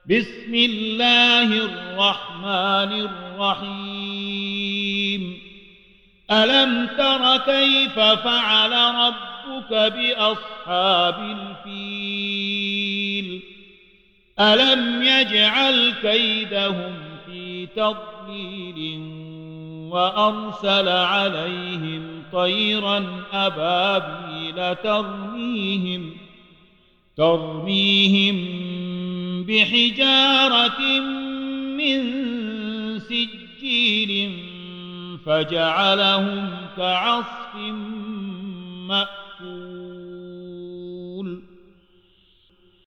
بسم الله الرحمن الرحيم ألم تر كيف فعل ربك بأصحاب الفيل ألم يجعل كيدهم في تضليل وأرسل عليهم طيرا أبابيل ترميهم بحجارة من سجيل فجعلهم كعصف مأكول